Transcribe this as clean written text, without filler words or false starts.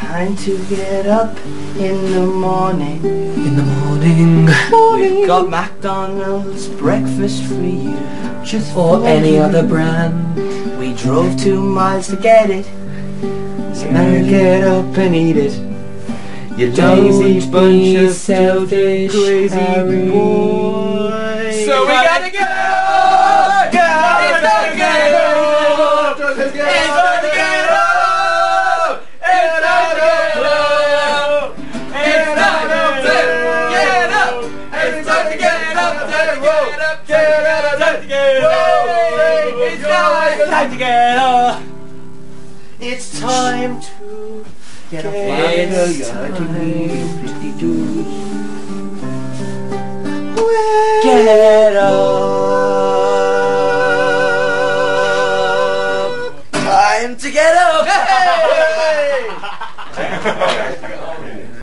Time to get up in the morning. In the morning. We've got McDonald's breakfast for you. Just or any other brand. We drove 2 miles to get it. So now get up and eat it. You lazy bunch of selfish, crazy boys. So we gotta get up! It's time to get up! It's time to get up! It's time to get up! It's time to get up! It's time to get up! It's time to get up! It's time to get up. It's time to Get up! Time to get up! Hey!